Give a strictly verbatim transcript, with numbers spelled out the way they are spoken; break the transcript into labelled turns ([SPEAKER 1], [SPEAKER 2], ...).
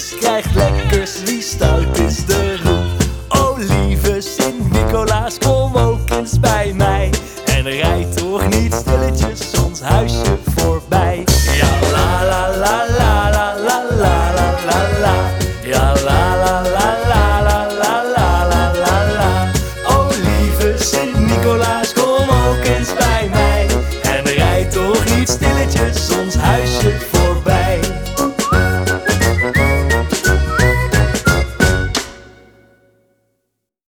[SPEAKER 1] cadeautjes krijgt lekkers, wie stout is de roep. O lieve Sint-Nicolaas, kom ook eens bij mij en rijd toch niet stilletjes ons huisje